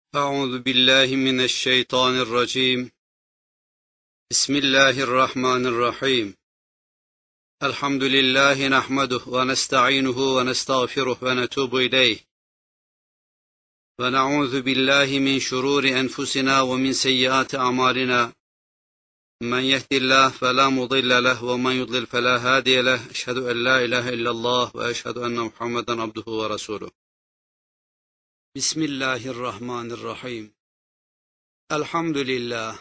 أعوذ بالله من الشيطان الرجيم. بسم الله الرحمن الرحيم. الحمد لله نحمده ونستعينه ونستغفره ونتوب إليه، ونعوذ بالله من شرور أنفسنا ومن سيئات أعمالنا، من يهد الله فلا مضل له ومن يضلل فلا هادي له. أشهد أن لا إله إلا الله وأشهد أن محمدا عبده ورسوله. بسم الله الرحمن الرحيم. الحمد لله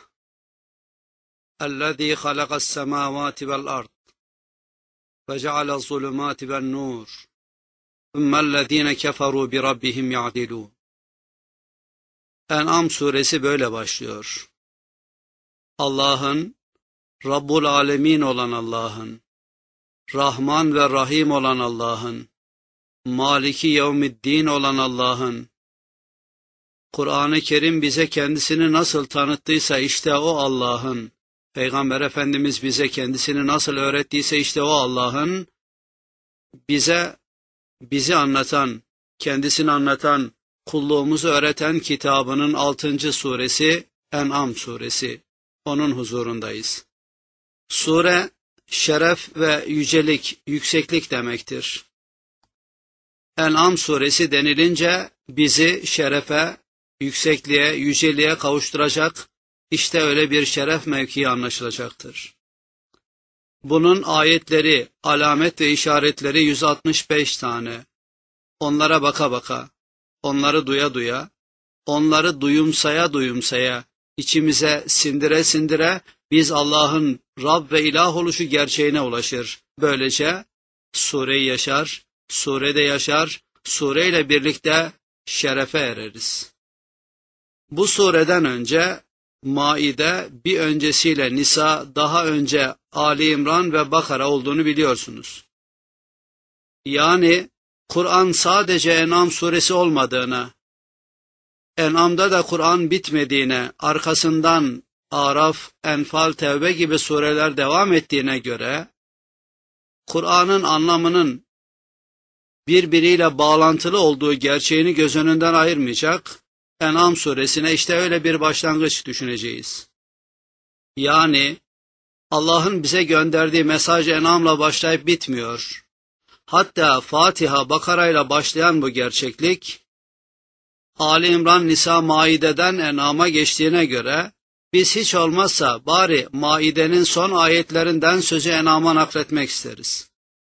الذي خلق السماوات والأرض وجعل الظلمات والنور ثم الذين كفروا بربهم يعدلون. En'am suresi böyle başlıyor. Allah'ın, Rabbul Alemin olan Allah'ın, Rahman ve Rahim olan Allah'ın, Maliki Yevmiddin olan Allah'ın, Kur'an-ı Kerim bize kendisini nasıl tanıttıysa işte o Allah'ın, Peygamber Efendimiz bize kendisini nasıl öğrettiyse işte o Allah'ın, bizi anlatan, kendisini anlatan, kulluğumuzu öğreten kitabının 6. suresi En'am suresi. Onun huzurundayız. Sure, şeref ve yücelik, yükseklik demektir. En'am suresi denilince bizi şerefe, yüksekliğe, yüceliğe kavuşturacak, işte öyle bir şeref mevkii anlaşılacaktır. Bunun ayetleri, alamet ve işaretleri 165 tane. Onlara baka baka, onları duya duya, onları duyumsaya duyumsaya, içimize sindire sindire biz Allah'ın Rab ve ilah oluşu gerçeğine ulaşır. Böylece sureyi yaşar, surede yaşar, sureyle birlikte şerefe ereriz. Bu sureden önce Maide, bir öncesiyle Nisa, daha önce Ali İmran ve Bakara olduğunu biliyorsunuz. Yani Kur'an sadece En'am suresi olmadığını, En'am'da da Kur'an bitmediğine, arkasından Araf, Enfal, Tevbe gibi sureler devam ettiğine göre, Kur'an'ın anlamının birbiriyle bağlantılı olduğu gerçeğini göz önünden ayırmayacak, En'am suresine işte öyle bir başlangıç düşüneceğiz. Yani Allah'ın bize gönderdiği mesaj En'am'la başlayıp bitmiyor. Hatta Fatiha, Bakara ile başlayan bu gerçeklik, Ali İmran, Nisa, Maide'den En'am'a geçtiğine göre, biz hiç olmazsa bari Maide'nin son ayetlerinden sözü En'am'a nakletmek isteriz.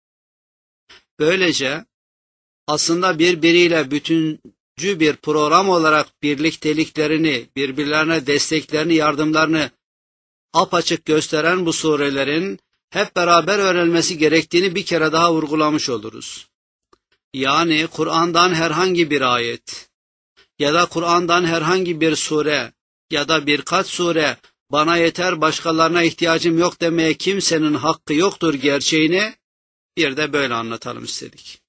Böylece aslında birbiriyle bütüncül bir program olarak birlikteliklerini, birbirlerine desteklerini, yardımlarını apaçık gösteren bu surelerin hep beraber öğrenilmesi gerektiğini bir kere daha vurgulamış oluruz. Yani Kur'an'dan herhangi bir ayet ya da Kur'an'dan herhangi bir sure ya da birkaç sure bana yeter, başkalarına ihtiyacım yok demeye kimsenin hakkı yoktur gerçeğini bir de böyle anlatalım istedik.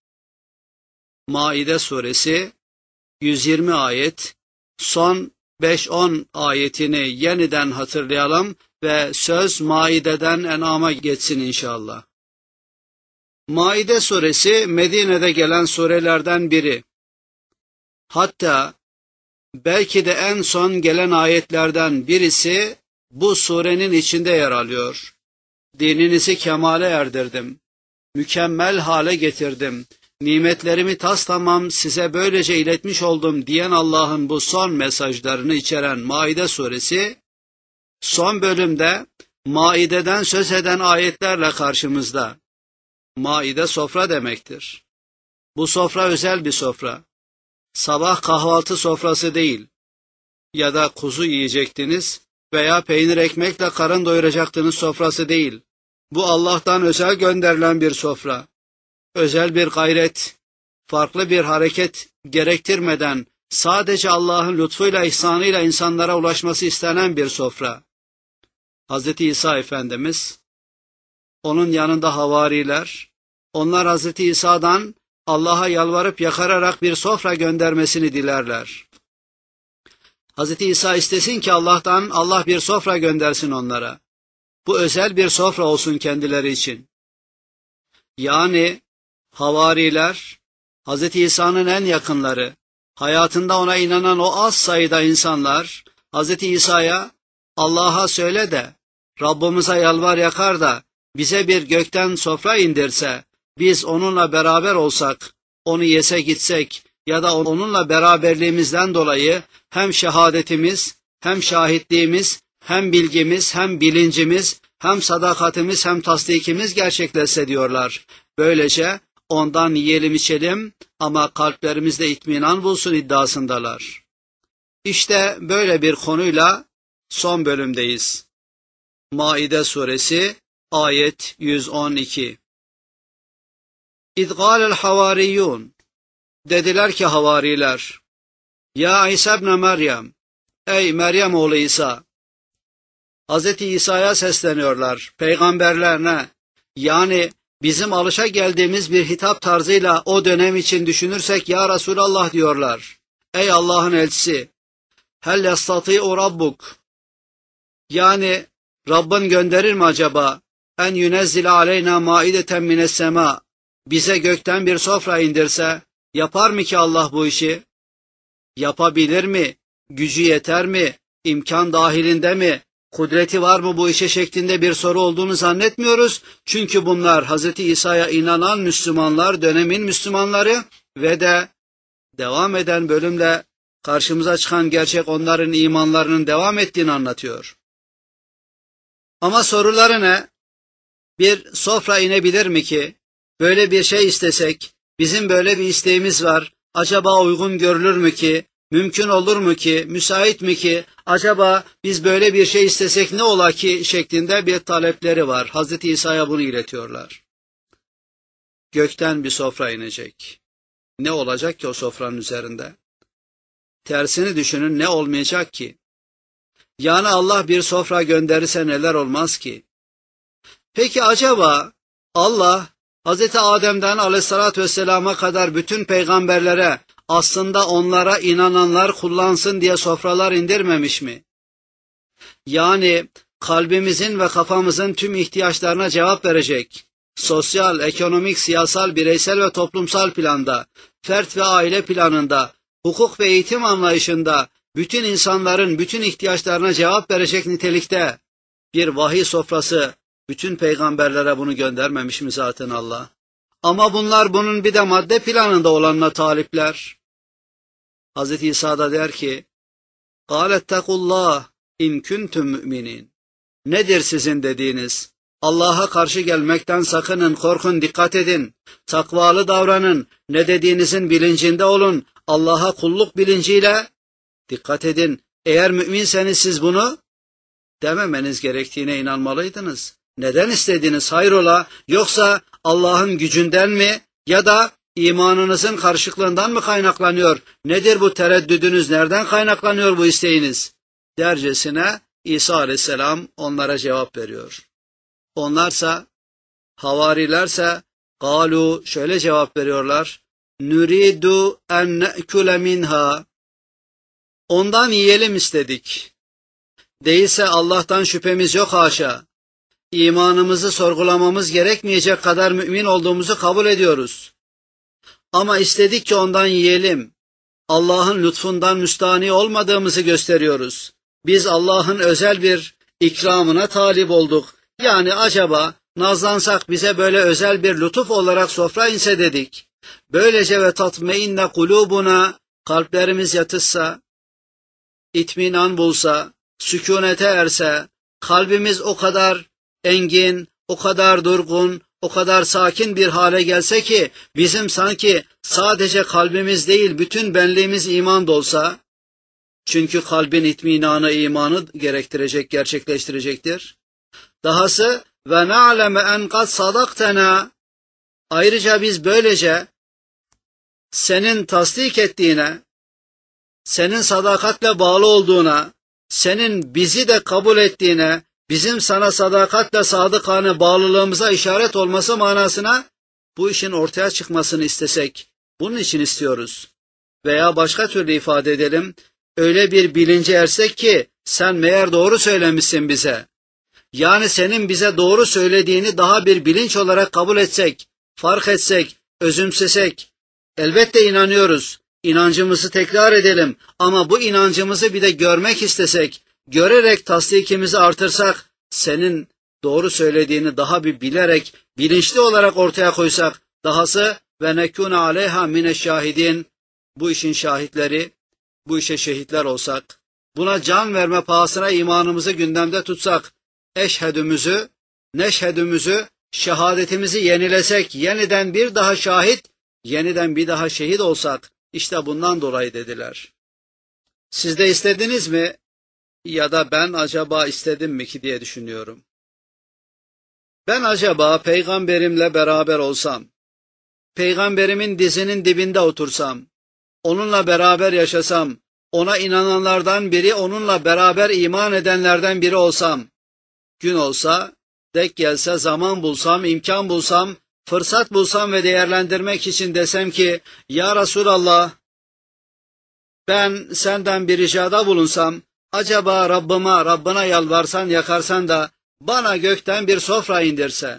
Maide suresi 120 ayet, son 5-10 ayetini yeniden hatırlayalım ve söz Maide'den En'am'a geçsin inşallah. Maide suresi Medine'de gelen surelerden biri. Hatta belki de en son gelen ayetlerden birisi bu surenin içinde yer alıyor. Dininizi kemale erdirdim, mükemmel hale getirdim, nimetlerimi tastamam size böylece iletmiş oldum diyen Allah'ın bu son mesajlarını içeren Maide suresi, son bölümde Maide'den söz eden ayetlerle karşımızda. Maide sofra demektir. Bu sofra özel bir sofra. Sabah kahvaltı sofrası değil. Ya da kuzu yiyecektiniz veya peynir ekmekle karın doyuracaktınız sofrası değil. Bu Allah'tan özel gönderilen bir sofra. Özel bir gayret, farklı bir hareket gerektirmeden sadece Allah'ın lütfuyla, ihsanıyla insanlara ulaşması istenen bir sofra. Hz. İsa Efendimiz, onun yanında havariler, onlar Hz. İsa'dan Allah'a yalvarıp yakararak bir sofra göndermesini dilerler. Hz. İsa istesin ki Allah'tan Allah bir sofra göndersin onlara. Bu özel bir sofra olsun kendileri için. Yani havariler, Hz. İsa'nın en yakınları, hayatında ona inanan o az sayıda insanlar Hz. İsa'ya Allah'a söyle de Rabbimize yalvar yakar da bize bir gökten sofra indirse, biz onunla beraber olsak, onu yese gitsek ya da onunla beraberliğimizden dolayı hem şehadetimiz, hem şahitliğimiz, hem bilgimiz, hem bilincimiz, hem sadakatimiz, hem tasdikimiz gerçekleşse diyorlar. Böylece ondan yiyelim içelim ama kalplerimizde itminan bulsun iddiasındalar. İşte böyle bir konuyla son bölümdeyiz. Maide suresi ayet 112. İdgâlel havariyyûn. Dediler ki havariler, Ya İsa ibn Meryem, ey Meryem oğlu İsa. Hz. İsa'ya sesleniyorlar, peygamberlerine. Yani bizim alışa geldiğimiz bir hitap tarzıyla o dönem için düşünürsek ya Resulallah diyorlar. Ey Allah'ın elçisi, hel yastati'u rabbuk. Yani Rabbin gönderir mi acaba? En yunezzile aleyna maideten mines sema. Bize gökten bir sofra indirse, yapar mı ki Allah bu işi? Yapabilir mi? Gücü yeter mi? İmkan dahilinde mi? Kudreti var mı bu işe şeklinde bir soru olduğunu zannetmiyoruz. Çünkü bunlar Hz. İsa'ya inanan Müslümanlar, dönemin Müslümanları ve de devam eden bölümle karşımıza çıkan gerçek onların imanlarının devam ettiğini anlatıyor. Ama soruları ne? Bir sofra inebilir mi ki? Böyle bir şey istesek, bizim böyle bir isteğimiz var. Acaba uygun görülür mü ki? Mümkün olur mu ki? Müsait mi ki? Acaba biz böyle bir şey istesek ne ola ki? Şeklinde bir talepleri var. Hazreti İsa'ya bunu iletiyorlar. Gökten bir sofra inecek. Ne olacak ki o sofranın üzerinde? Tersini düşünün, ne olmayacak ki? Yani Allah bir sofra gönderirse neler olmaz ki? Peki acaba Allah Hz. Adem'den aleyhissalatü vesselama kadar bütün peygamberlere aslında onlara inananlar kullansın diye sofralar indirmemiş mi? Yani kalbimizin ve kafamızın tüm ihtiyaçlarına cevap verecek, sosyal, ekonomik, siyasal, bireysel ve toplumsal planda, fert ve aile planında, hukuk ve eğitim anlayışında bütün insanların bütün ihtiyaçlarına cevap verecek nitelikte bir vahiy sofrası, bütün peygamberlere bunu göndermemiş mi zaten Allah? Ama bunlar bunun bir de madde planında olanına talipler. Hz. İsa da der ki, قَالَتَّقُوا in kuntum müminin. Nedir sizin dediğiniz? Allah'a karşı gelmekten sakının, korkun, dikkat edin. Takvalı davranın, ne dediğinizin bilincinde olun. Allah'a kulluk bilinciyle dikkat edin. Eğer müminseniz siz bunu dememeniz gerektiğine inanmalıydınız. Neden istediniz hayrola? Yoksa Allah'ın gücünden mi ya da imanınızın karışıklığından mı kaynaklanıyor? Nedir bu tereddüdünüz? Nereden kaynaklanıyor bu isteğiniz? Dercesine İsa aleyhisselam onlara cevap veriyor. Onlarsa, havarilerse, galu şöyle cevap veriyorlar. Nuridu en ne'kule minha. Ondan yiyelim istedik. Değilse Allah'tan şüphemiz yok haşa. İmanımızı sorgulamamız gerekmeyecek kadar mümin olduğumuzu kabul ediyoruz. Ama istedik ki ondan yiyelim. Allah'ın lütfundan müstahni olmadığımızı gösteriyoruz. Biz Allah'ın özel bir ikramına talip olduk. Yani acaba nazlansak bize böyle özel bir lütuf olarak sofra inse dedik. Böylece ve tatmeinne kulubuna, kalplerimiz yatışsa, itminan bulsa, sükunete erse, kalbimiz o kadar engin, o kadar durgun, o kadar sakin bir hale gelse ki bizim sanki sadece kalbimiz değil bütün benliğimiz iman dolsa, çünkü kalbin itminanı imanı gerektirecek, gerçekleştirecektir. Dahası ve na'leme en kad sadaktena, ayrıca biz böylece senin tasdik ettiğine, senin sadakatle bağlı olduğuna, senin bizi de kabul ettiğine, bizim sana sadakatle sadıkane bağlılığımıza işaret olması manasına bu işin ortaya çıkmasını istesek, bunun için istiyoruz. Veya başka türlü ifade edelim, öyle bir bilince ersek ki sen meğer doğru söylemişsin bize. Yani senin bize doğru söylediğini daha bir bilinç olarak kabul etsek, fark etsek, özümsesek, elbette inanıyoruz. İnancımızı tekrar edelim ama bu inancımızı bir de görmek istesek, görerek tasdikimizi artırsak, senin doğru söylediğini daha bir bilerek, bilinçli olarak ortaya koysak, dahası ve nekûne aleyha mineşşahidin, bu işin şahitleri, bu işe şehitler olsak, buna can verme pahasına imanımızı gündemde tutsak, eşhedümüzü, neşhedümüzü, şehadetimizi yenilesek, yeniden bir daha şahit, yeniden bir daha şehit olsak, işte bundan dolayı dediler. Siz de istediniz mi? Ya da ben acaba istedim mi ki diye düşünüyorum. Ben acaba peygamberimle beraber olsam, peygamberimin dizinin dibinde otursam, onunla beraber yaşasam, ona inananlardan biri, onunla beraber iman edenlerden biri olsam, gün olsa, denk gelse, zaman bulsam, imkan bulsam, fırsat bulsam ve değerlendirmek için desem ki, ya Resulallah, ben senden bir ricada bulunsam, acaba Rabbına yalvarsan, yakarsan da bana gökten bir sofra indirse.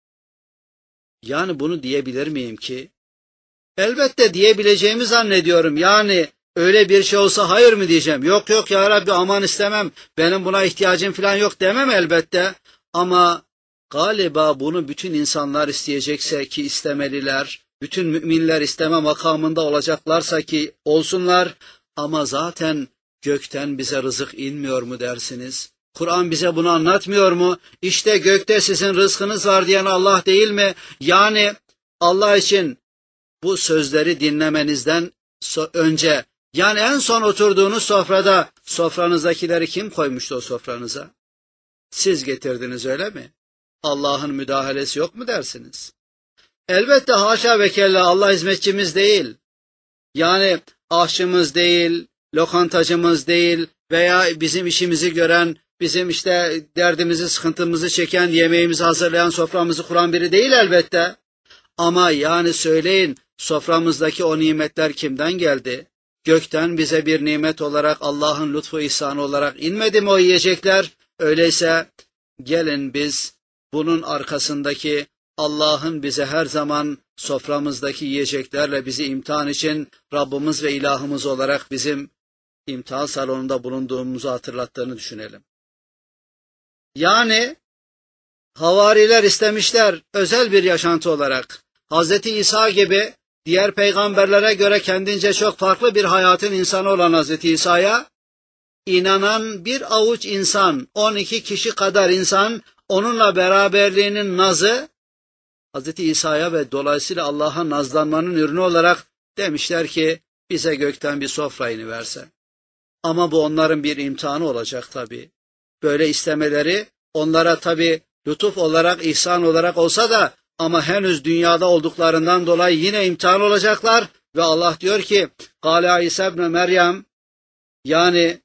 Yani bunu diyebilir miyim ki? Elbette diyebileceğimi zannediyorum. Yani öyle bir şey olsa hayır mı diyeceğim? Yok yok ya Rabbi, aman istemem, benim buna ihtiyacım falan yok demem elbette. Ama galiba bunu bütün insanlar isteyecekse ki istemeliler, bütün müminler isteme makamında olacaklarsa ki olsunlar, ama zaten gökten bize rızık inmiyor mu dersiniz? Kur'an bize bunu anlatmıyor mu? İşte gökte sizin rızkınız var diyen Allah değil mi? Yani Allah için bu sözleri dinlemenizden önce, yani en son oturduğunuz sofrada, sofranızdakileri kim koymuştu o sofranıza? Siz getirdiniz, öyle mi? Allah'ın müdahalesi yok mu dersiniz? Elbette haşa ve kella, Allah hizmetçimiz değil. Yani aşçımız değil, lokantacımız değil veya bizim işimizi gören, bizim işte derdimizi, sıkıntımızı çeken, yemeğimizi hazırlayan, soframızı kuran biri değil elbette. Ama yani söyleyin, soframızdaki o nimetler kimden geldi? Gökten bize bir nimet olarak, Allah'ın lütfu ihsanı olarak inmedi mi o yiyecekler? Öyleyse gelin biz bunun arkasındaki Allah'ın bize her zaman soframızdaki yiyeceklerle bizi imtihan için Rabbimiz ve ilahımız olarak bizim imtihan salonunda bulunduğumuzu hatırlattığını düşünelim. Yani havariler istemişler özel bir yaşantı olarak. Hazreti İsa gibi diğer peygamberlere göre kendince çok farklı bir hayatın insanı olan Hazreti İsa'ya inanan bir avuç insan, 12 kişi kadar insan, onunla beraberliğinin nazı Hazreti İsa'ya ve dolayısıyla Allah'a nazlanmanın ürünü olarak demişler ki bize gökten bir sofra iniverse. Ama bu onların bir imtihanı olacak tabii. Böyle istemeleri onlara tabii lütuf olarak, ihsan olarak olsa da ama henüz dünyada olduklarından dolayı yine imtihan olacaklar ve Allah diyor ki Kâle İsa ibn Meryem, yani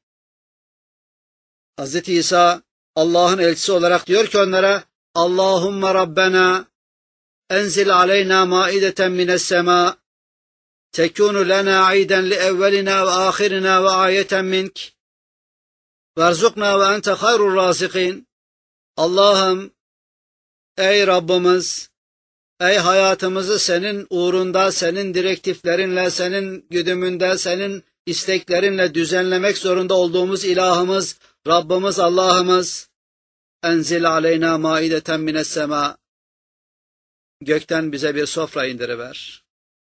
Hazreti İsa Allah'ın elçisi olarak diyor ki onlara Allahümme Rabbena enzil aleyna maideten mine's-semâ tekûnu lena aiden li evvelina ve ahirina ve ayeten mink verzukna ve ente hayrul râzikîn. Allah'ım, ey Rabbimiz, ey hayatımızı senin uğrunda, senin direktiflerinle, senin güdümünde, senin isteklerinle düzenlemek zorunda olduğumuz ilahımız, Rabbimiz, Allah'ımız, enzil aleyna maideten mine's-semâ, gökten bize bir sofra indiriver.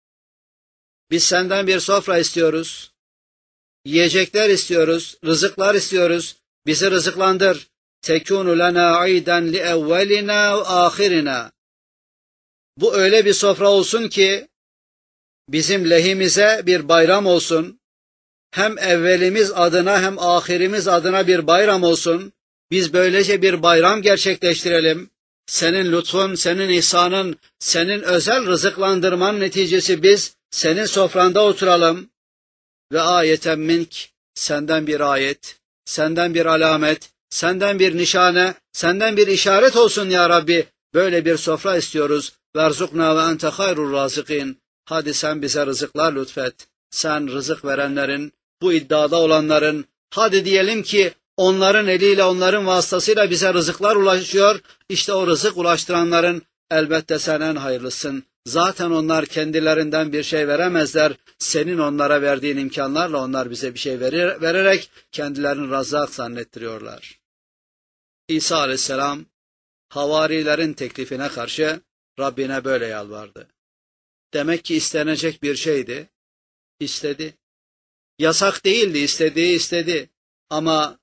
Biz senden bir sofra istiyoruz, yiyecekler istiyoruz, rızıklar istiyoruz, bizi rızıklandır. Tekûnu lena aiden li evvelina ve ahirina. Bu öyle bir sofra olsun ki bizim lehimize bir bayram olsun. Hem evvelimiz adına hem ahirimiz adına bir bayram olsun. Biz böylece bir bayram gerçekleştirelim. Senin lütfun, senin ihsanın, senin özel rızıklandırman neticesi biz senin sofranda oturalım. Ve ayeten mink, senden bir ayet, senden bir alamet, senden bir nişane, senden bir işaret olsun ya Rabbi. Böyle bir sofra istiyoruz. Verzukna ve ente hayrul razıkîn. Hadi sen bize rızıklar lütfet. Sen rızık verenlerin, bu iddiada olanların, hadi diyelim ki onların eliyle, onların vasıtasıyla bize rızıklar ulaşıyor. İşte o rızık ulaştıranların elbette sen en hayırlısın. Zaten onlar kendilerinden bir şey veremezler. Senin onlara verdiğin imkanlarla onlar bize bir şey vererek kendilerini Razzak zannettiriyorlar. İsa aleyhisselam havarilerin teklifine karşı Rabbine böyle yalvardı. Demek ki istenecek bir şeydi. İstedi. Yasak değildi, istedi. Ama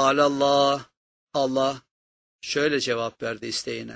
Allah şöyle cevap verdi isteğine.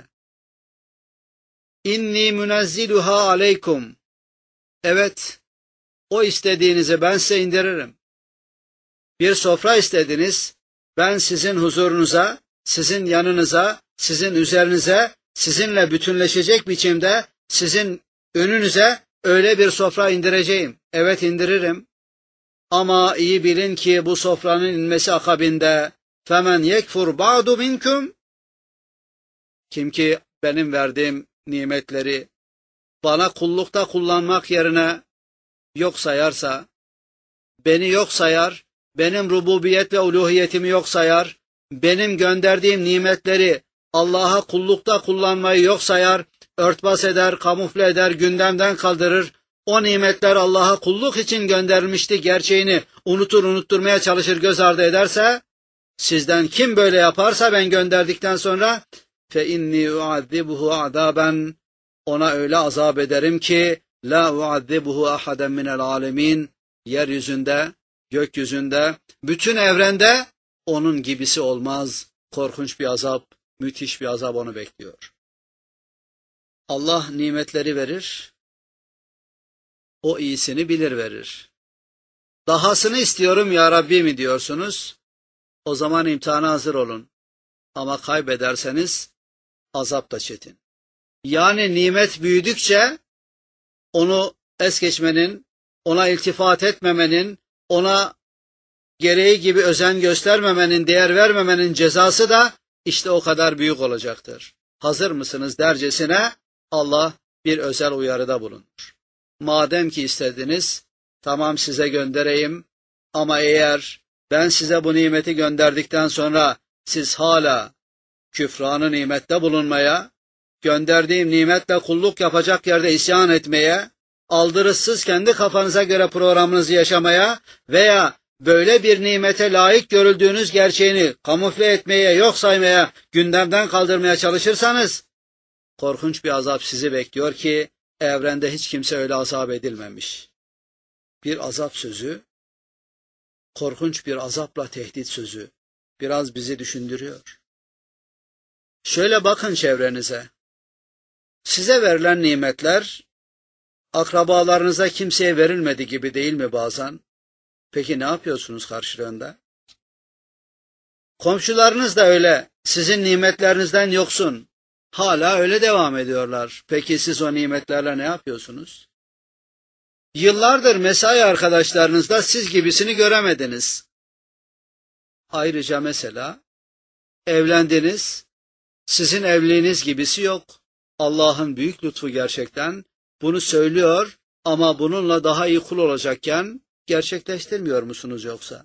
İnni münezziluha aleykum. Evet, o istediğinizi ben size indiririm. Bir sofra istediniz, ben sizin huzurunuza, sizin yanınıza, sizin üzerinize, sizinle bütünleşecek biçimde, sizin önünüze öyle bir sofra indireceğim. Evet, indiririm. Ama iyi bilin ki bu sofranın inmesi akabinde femen yekfur ba'du minkum, kim ki benim verdiğim nimetleri bana kullukta kullanmak yerine yok sayarsa, beni yok sayar, benim rububiyet ve uluhiyetimi yok sayar, benim gönderdiğim nimetleri Allah'a kullukta kullanmayı yok sayar, örtbas eder, kamufle eder, gündemden kaldırır, o nimetler Allah'a kulluk için gönderilmişti gerçeğini unutturmaya çalışır, göz ardı ederse, sizden kim böyle yaparsa ben gönderdikten sonra فَاِنِّي اُعَذِّبُهُ عَذَابًا, ona öyle azap ederim ki la uazzibuhu ahaden minel alemin, yeryüzünde, gökyüzünde, bütün evrende onun gibisi olmaz. Korkunç bir azap, müthiş bir azap onu bekliyor. Allah nimetleri verir, o iyisini bilir verir. Dahasını istiyorum ya Rabbi mi diyorsunuz? O zaman imtihana hazır olun. Ama kaybederseniz azap da çetin. Yani nimet büyüdükçe onu es geçmenin, ona iltifat etmemenin, ona gereği gibi özen göstermemenin, değer vermemenin cezası da işte o kadar büyük olacaktır. Hazır mısınız dercesine Allah bir özel uyarıda bulunur. Madem ki istediniz, tamam size göndereyim, ama eğer ben size bu nimeti gönderdikten sonra siz hala küfranı nimette bulunmaya, gönderdiğim nimetle kulluk yapacak yerde isyan etmeye, aldırışsız kendi kafanıza göre programınızı yaşamaya veya böyle bir nimete layık görüldüğünüz gerçeğini kamufle etmeye, yok saymaya, gündemden kaldırmaya çalışırsanız, korkunç bir azap sizi bekliyor ki evrende hiç kimse öyle azap edilmemiş. Bir azap sözü, korkunç bir azapla tehdit sözü biraz bizi düşündürüyor. Şöyle bakın çevrenize. Size verilen nimetler akrabalarınıza kimseye verilmedi gibi değil mi bazen? Peki ne yapıyorsunuz karşılığında? Komşularınız da öyle, sizin nimetlerinizden yoksun. Hala öyle devam ediyorlar. Peki siz o nimetlerle ne yapıyorsunuz? Yıllardır mesai arkadaşlarınızda siz gibisini göremediniz. Ayrıca mesela evlendiniz, sizin evliliğiniz gibisi yok. Allah'ın büyük lütfu gerçekten bunu söylüyor ama bununla daha iyi kul olacakken gerçekleştirmiyor musunuz yoksa?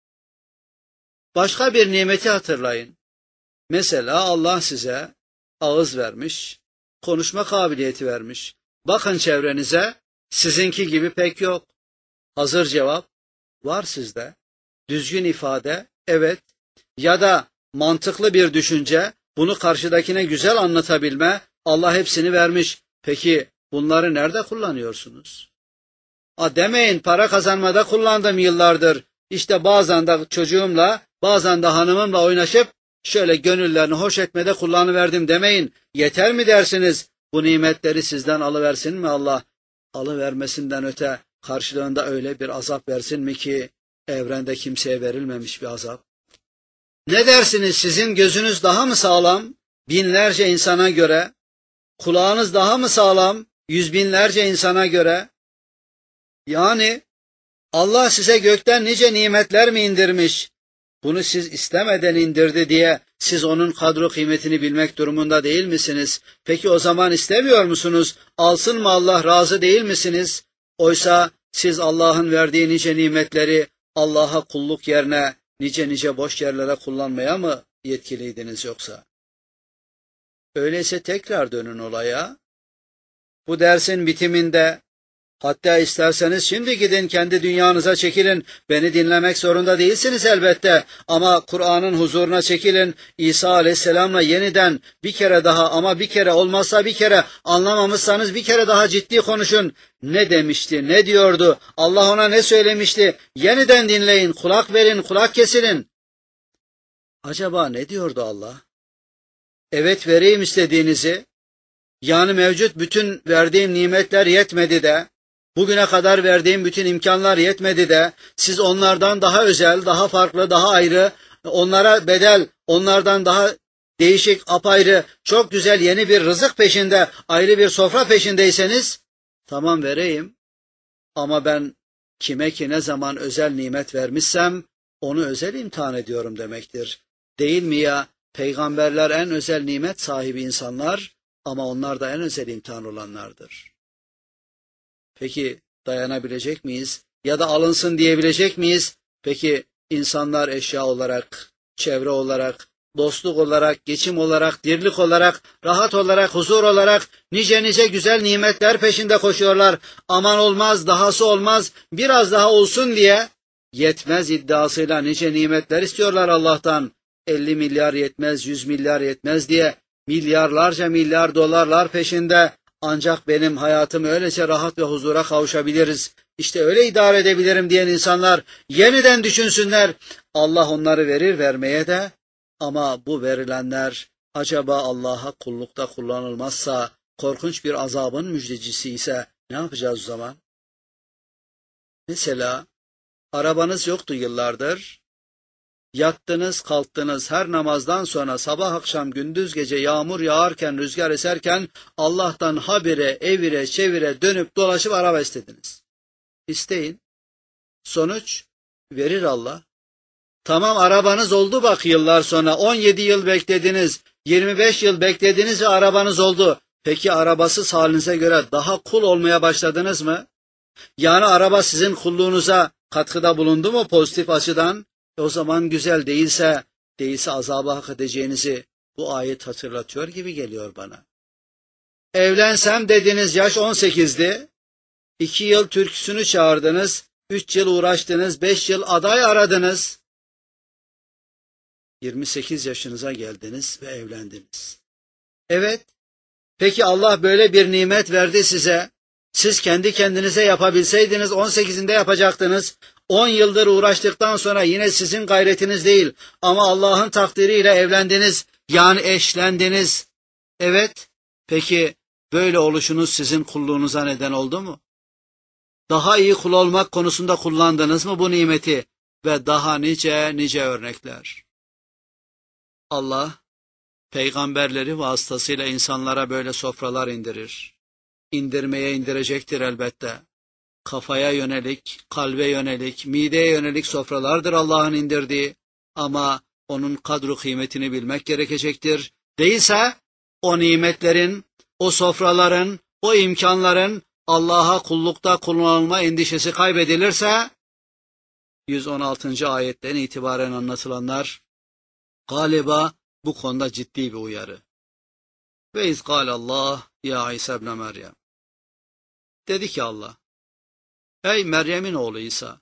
Başka bir nimeti hatırlayın. Mesela Allah size ağız vermiş, konuşma kabiliyeti vermiş. Bakın çevrenize, sizinki gibi pek yok. Hazır cevap var sizde. Düzgün ifade, evet. Ya da mantıklı bir düşünce, bunu karşıdakine güzel anlatabilme, Allah hepsini vermiş. Peki bunları nerede kullanıyorsunuz? Demeyin para kazanmada kullandım yıllardır. İşte bazen de çocuğumla, bazen de hanımımla oynaşıp şöyle gönüllerini hoş etmede kullanıverdim demeyin. Yeter mi dersiniz? Bu nimetleri sizden alıversin mi Allah? Alıvermesinden öte karşılığında öyle bir azap versin mi ki evrende kimseye verilmemiş bir azap? Ne dersiniz, sizin gözünüz daha mı sağlam binlerce insana göre? Kulağınız daha mı sağlam yüz binlerce insana göre? Yani Allah size gökten nice nimetler mi indirmiş? Bunu siz istemeden indirdi diye siz onun kadro kıymetini bilmek durumunda değil misiniz? Peki o zaman istemiyor musunuz? Alsın mı Allah, razı değil misiniz? Oysa siz Allah'ın verdiği nice nimetleri Allah'a kulluk yerine nice boş yerlere kullanmaya mı yetkiliydiniz yoksa? Öyleyse tekrar dönün olaya. bu dersin bitiminde, hatta isterseniz şimdi gidin kendi dünyanıza çekilin. Beni dinlemek zorunda değilsiniz elbette. Ama Kur'an'ın huzuruna çekilin. İsa Aleyhisselam'la yeniden bir kere daha, ama bir kere olmazsa bir kere, anlamamışsanız bir kere daha ciddi konuşun. Ne demişti, ne diyordu, Allah ona ne söylemişti? Yeniden dinleyin, kulak verin, kulak kesilin. Acaba ne diyordu Allah? Evet, vereyim istediğinizi. Yani mevcut bütün verdiğim nimetler yetmedi de, bugüne kadar verdiğim bütün imkanlar yetmedi de, siz onlardan daha özel, daha farklı, daha ayrı, onlara bedel, onlardan daha değişik, apayrı, çok güzel yeni bir rızık peşinde, ayrı bir sofra peşindeyseniz, tamam vereyim. Ama ben kime ki ne zaman özel nimet vermişsem, onu özel imtihan ediyorum demektir. Değil mi ya? Peygamberler en özel nimet sahibi insanlar, ama onlar da en özel imtihan olanlardır. Peki dayanabilecek miyiz? Ya da alınsın diyebilecek miyiz? Peki insanlar eşya olarak, çevre olarak, dostluk olarak, geçim olarak, dirlik olarak, rahat olarak, huzur olarak nice nice güzel nimetler peşinde koşuyorlar. Aman olmaz, dahası olmaz, biraz daha olsun diye yetmez iddiasıyla nice nimetler istiyorlar Allah'tan. 50 milyar yetmez, 100 milyar yetmez diye milyarlarca milyar dolarlar peşinde. Ancak benim hayatım öylece rahat ve huzura kavuşabiliriz, İşte öyle idare edebilirim diyen insanlar yeniden düşünsünler. Allah onları verir, vermeye de, ama bu verilenler acaba Allah'a kullukta kullanılmazsa, korkunç bir azabın müjdecisi ise ne yapacağız o zaman? Mesela arabanız yoktu yıllardır. Yattınız, kalktınız, her namazdan sonra sabah akşam gündüz gece yağmur yağarken, rüzgar eserken Allah'tan habire, evire, çevire, dönüp dolaşıp araba istediniz. İsteyin. Sonuç verir Allah. Tamam, arabanız oldu bak yıllar sonra. 17 yıl beklediniz, 25 yıl beklediniz ve arabanız oldu. Peki arabasız halinize göre daha kul olmaya başladınız mı? Yani araba sizin kulluğunuza katkıda bulundu mu pozitif açıdan? O zaman güzel, değilse azaba hak edeceğinizi bu ayet hatırlatıyor gibi geliyor bana. Evlensem dediniz, yaş 18'di. 2 yıl türküsünü çağırdınız, 3 yıl uğraştınız, 5 yıl aday aradınız. 28 yaşınıza geldiniz ve evlendiniz. Evet, peki Allah böyle bir nimet verdi size. Siz kendi kendinize yapabilseydiniz 18'inde yapacaktınız. 10 yıldır uğraştıktan sonra yine sizin gayretiniz değil, ama Allah'ın takdiriyle evlendiniz, yani eşlendiniz. Evet, peki böyle oluşunuz sizin kulluğunuza neden oldu mu? Daha iyi kul olmak konusunda kullandınız mı bu nimeti? Ve daha nice nice örnekler. Allah, peygamberleri vasıtasıyla insanlara böyle sofralar indirir. İndirmeye indirecektir elbette. Kafaya yönelik, kalbe yönelik, mideye yönelik sofralardır Allah'ın indirdiği. Ama onun kadru kıymetini bilmek gerekecektir. Değilse o nimetlerin, o sofraların, o imkanların Allah'a kullukta kullanılma endişesi kaybedilirse, 116. ayetten itibaren anlatılanlar galiba bu konuda ciddi bir uyarı. Ve izgâlallah ya İsa ibn Meryem. Dedi ki Allah, ey Meryem'in oğlu İsa,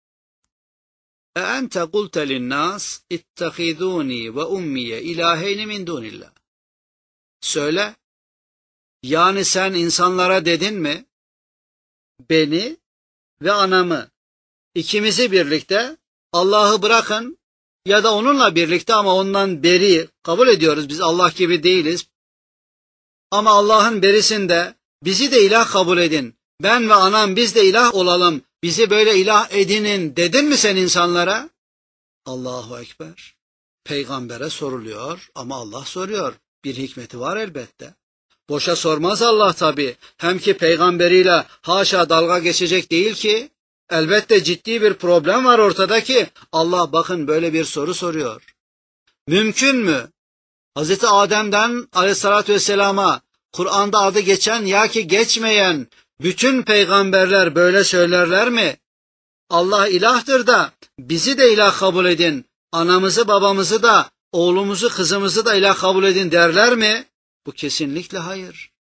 ente kulte linnâs ittehidûni ve ummiye ilâheyni min dûnillah. Söyle, yani sen insanlara dedin mi, beni ve anamı, ikimizi birlikte Allah'ı bırakın ya da onunla birlikte ama ondan beri kabul ediyoruz, biz Allah gibi değiliz. Ama Allah'ın berisinde bizi de ilah kabul edin. Ben ve anam biz de ilah olalım. Bizi böyle ilah edinin dedin mi sen insanlara? Allahu Ekber. Peygambere soruluyor ama Allah soruyor. Bir hikmeti var elbette. Boşa sormaz Allah tabii. Hem ki peygamberiyle haşa dalga geçecek değil ki. Elbette ciddi bir problem var ortada ki Allah bakın böyle bir soru soruyor. Mümkün mü? Hazreti Adem'den Aleyhisselatü Vesselam'a Kur'an'da adı geçen ya ki geçmeyen bütün peygamberler böyle söylerler mi? Allah ilahtır da bizi de ilah kabul edin, anamızı babamızı da oğlumuzu kızımızı da ilah kabul edin derler mi? Bu kesinlikle hayır.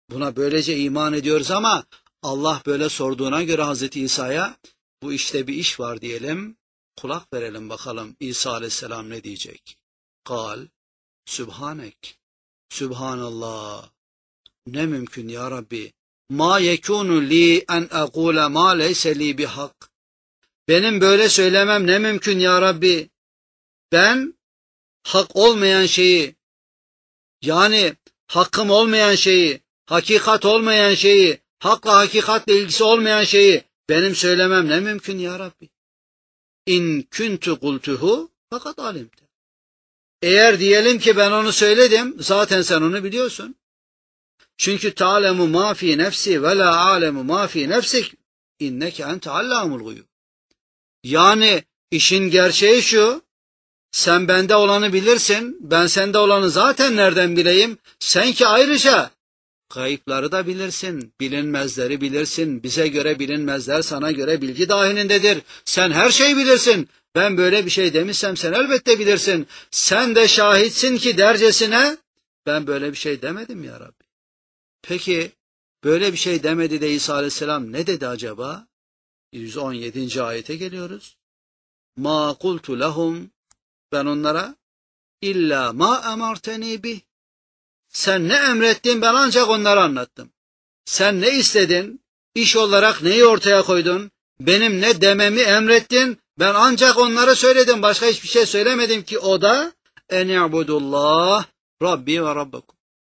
Buna böylece iman ediyoruz ama Allah böyle sorduğuna göre Hazreti İsa'ya bu işte bir iş var diyelim. Kulak verelim bakalım İsa aleyhisselam ne diyecek? Kal, Sübhanek, Sübhanallah. Ne mümkün ya Rabbi. Ma yekunu li en ekule ma leyse li bihak. Benim böyle söylemem ne mümkün ya Rabbi. Ben hak olmayan şeyi, yani hakkım olmayan şeyi, hakikat olmayan şeyi, hakla hakikatle ilgisi olmayan şeyi benim söylemem ne mümkün ya Rabbi. İn kuntu kultuhu fakat alimte. Eğer diyelim ki ben onu söyledim, zaten sen onu biliyorsun. Çünkü ta'lemu ma fi nefsi ve la alemu ma fi nefsik inneke ente allamul guyub. Yani işin gerçeği şu, sen bende olanı bilirsin, ben sende olanı zaten nereden bileyim? Sen ki ayrıca kayıpları da bilirsin, bilinmezleri bilirsin, bize göre bilinmezler sana göre bilgi dahilindedir. Sen her şeyi bilirsin, ben böyle bir şey demişsem sen elbette bilirsin. Sen de şahitsin ki dercesine ben böyle bir şey demedim ya Rabbi. Peki böyle bir şey demedi de İsa aleyhisselam ne dedi acaba? 117. ayete geliyoruz. Ma kultu lehum, ben onlara illa ma emarteni bih. Sen ne emrettin ben ancak onları anlattım. Sen ne istedin? İş olarak neyi ortaya koydun? Benim ne dememi emrettin? Ben ancak onlara söyledim. Başka hiçbir şey söylemedim ki o da en i'budullah Rabbi ve Rabbakum.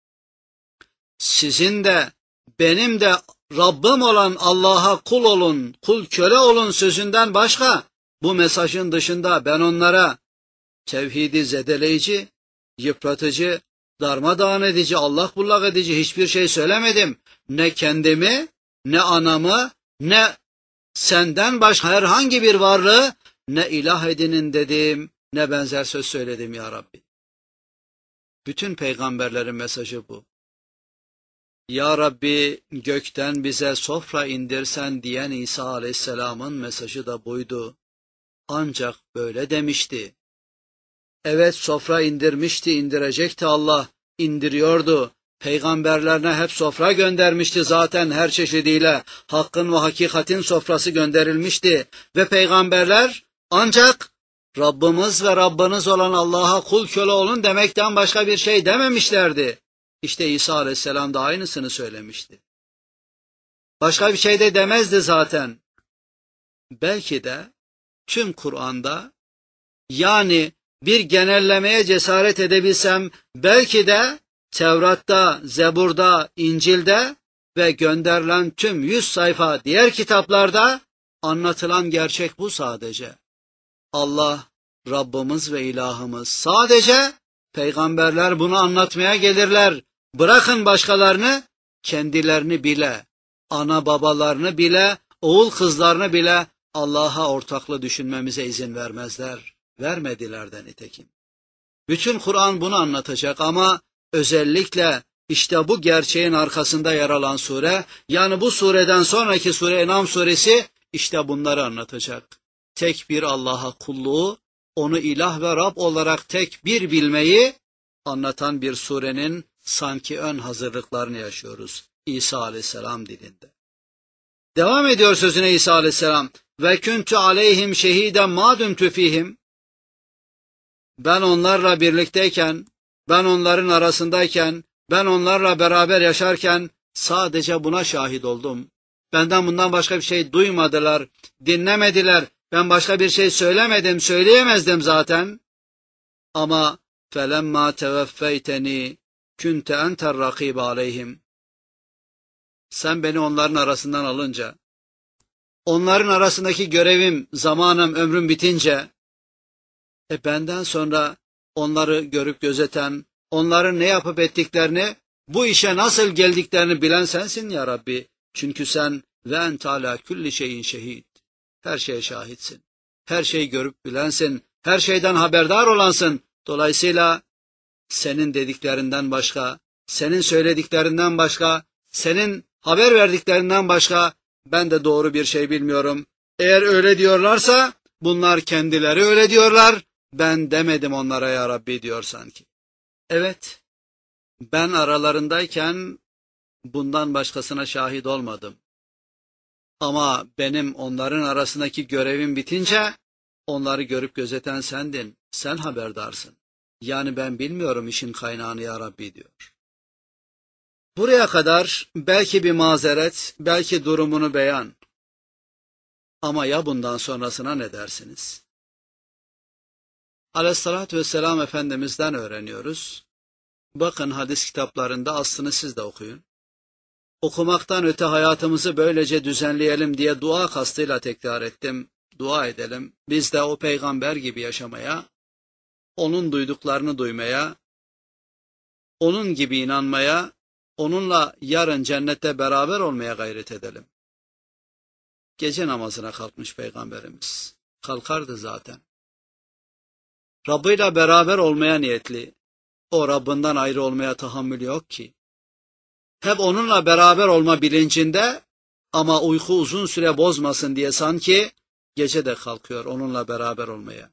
Sizin de benim de Rabbim olan Allah'a kul olun, kul köle olun sözünden başka bu mesajın dışında ben onlara tevhidi zedeleyici, yıpratıcı, darmadağın edici, allak bullak edici hiçbir şey söylemedim. Ne kendimi, ne anamı, ne senden başka herhangi bir varlığı ne ilah edinin dedim, ne benzer söz söyledim ya Rabbi. Bütün peygamberlerin mesajı bu. Ya Rabbi gökten bize sofra indirsen diyen İsa aleyhisselamın mesajı da buydu. Ancak böyle demişti. Evet sofra indirmişti, indirecekti Allah, indiriyordu. Peygamberlerine hep sofra göndermişti zaten her çeşidiyle. Hakkın ve hakikatin sofrası gönderilmişti. Ve peygamberler ancak Rabbimiz ve Rabbiniz olan Allah'a kul köle olun demekten başka bir şey dememişlerdi. İşte İsa aleyhisselam da aynısını söylemişti. Başka bir şey de demezdi zaten. Belki de tüm Kur'an'da, yani bir genellemeye cesaret edebilsem, belki de Tevrat'ta, Zebur'da, İncil'de ve gönderilen tüm 100 sayfa diğer kitaplarda anlatılan gerçek bu sadece. Allah, Rabbimiz ve ilahımız. Sadece peygamberler bunu anlatmaya gelirler. Bırakın başkalarını, kendilerini bile, ana babalarını bile, oğul kızlarını bile Allah'a ortaklı düşünmemize izin vermezler. Vermediler de nitekim. Bütün Kur'an bunu anlatacak ama özellikle işte bu gerçeğin arkasında yer alan sure, yani bu sureden sonraki sure En'am suresi işte bunları anlatacak. Tek bir Allah'a kulluğu, onu ilah ve Rab olarak tek bir bilmeyi anlatan bir surenin sanki ön hazırlıklarını yaşıyoruz İsa aleyhisselam dilinde. Devam ediyor sözüne İsa aleyhisselam. Ve kuntu aleyhim şehiden ma dumtu fihim. Ben onlarla birlikteyken, ben onların arasındayken, ben onlarla beraber yaşarken sadece buna şahit oldum. Benden bundan başka bir şey duymadılar, dinlemediler. Ben başka bir şey söylemedim, söyleyemezdim zaten. Ama felemma teveffeyteni kunte enter rakib aleyhim. Sen beni onların arasından alınca, onların arasındaki görevim, zamanım, ömrüm bitince, benden sonra onları görüp gözeten, onların ne yapıp ettiklerini, bu işe nasıl geldiklerini bilen sensin ya Rabbi. Çünkü sen ve ente ala külli şeyin şehid. Her şeye şahitsin. Her şeyi görüp bilensin. Her şeyden haberdar olansın. Dolayısıyla senin dediklerinden başka, senin söylediklerinden başka, senin haber verdiklerinden başka ben de doğru bir şey bilmiyorum. Eğer öyle diyorlarsa bunlar kendileri öyle diyorlar. Ben demedim onlara ya Rabbi diyor sanki. Evet, ben aralarındayken Bundan başkasına şahit olmadım. Ama benim onların arasındaki görevim bitince onları görüp gözeten sendin. Sen haberdarsın. Yani ben bilmiyorum işin kaynağını ya Rabbi diyor. Buraya kadar belki bir mazeret, belki durumunu beyan. Ama ya bundan sonrasına ne dersiniz? Aleyhissalatü vesselam Efendimiz'den öğreniyoruz. Bakın hadis kitaplarında aslını siz de okuyun. Okumaktan öte hayatımızı böylece düzenleyelim diye dua kastıyla tekrar ettim. Dua edelim. Biz de o peygamber gibi yaşamaya, onun duyduklarını duymaya, onun gibi inanmaya, onunla yarın cennette beraber olmaya gayret edelim. Gece namazına kalkmış Peygamberimiz. Kalkardı zaten. Rabbıyla beraber olmaya niyetli. O Rabbinden ayrı olmaya tahammülü yok ki. Hep onunla beraber olma bilincinde ama uyku uzun süre bozmasın diye sanki gece de kalkıyor onunla beraber olmaya.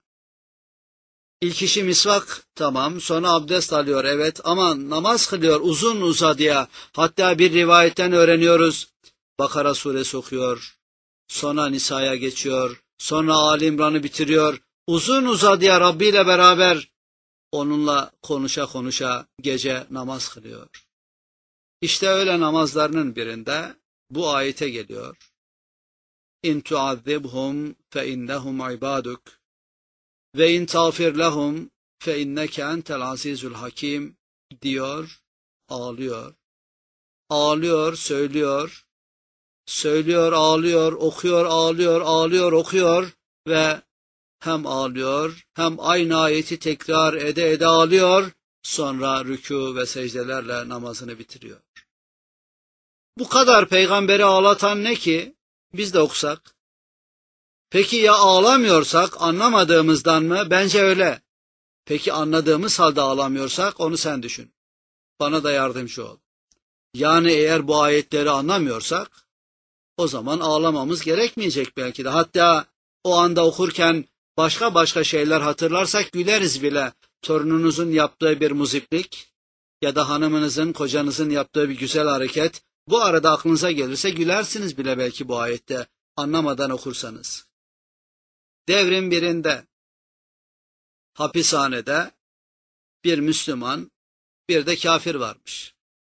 İlk işi misvak, tamam, sonra abdest alıyor, evet, ama namaz kılıyor uzun uzadıya. Hatta bir rivayetten öğreniyoruz. Bakara suresi okuyor, sonra Nisa'ya geçiyor, sonra Ali İmran'ı bitiriyor. Uzun uzadıya Rabbi ile beraber onunla konuşa konuşa gece namaz kılıyor. İşte öyle namazlarının birinde bu ayete geliyor. İn tuazzibhum fe innehum ibaduk ve in tağfir lehum fe inneke entel azizul hakim diyor, ağlıyor. Ağlıyor, söylüyor. Söylüyor, ağlıyor, okuyor, ağlıyor, ağlıyor, okuyor ve hem ağlıyor hem aynı ayeti tekrar ede ede ağlıyor. Sonra rükû ve secdelerle namazını bitiriyor. Bu kadar peygamberi ağlatan ne ki? Biz de okusak. Peki ya ağlamıyorsak anlamadığımızdan mı? Bence öyle. Peki anladığımız halde ağlamıyorsak onu sen düşün. Bana da yardımcı ol. Yani eğer bu ayetleri anlamıyorsak o zaman ağlamamız gerekmeyecek belki de. Hatta o anda okurken başka şeyler hatırlarsak güleriz bile. Torununuzun yaptığı bir muziplik ya da hanımınızın, kocanızın yaptığı bir güzel hareket, bu arada aklınıza gelirse gülersiniz bile belki bu ayette, anlamadan okursanız. Devrin birinde, hapishanede bir Müslüman, bir de kafir varmış.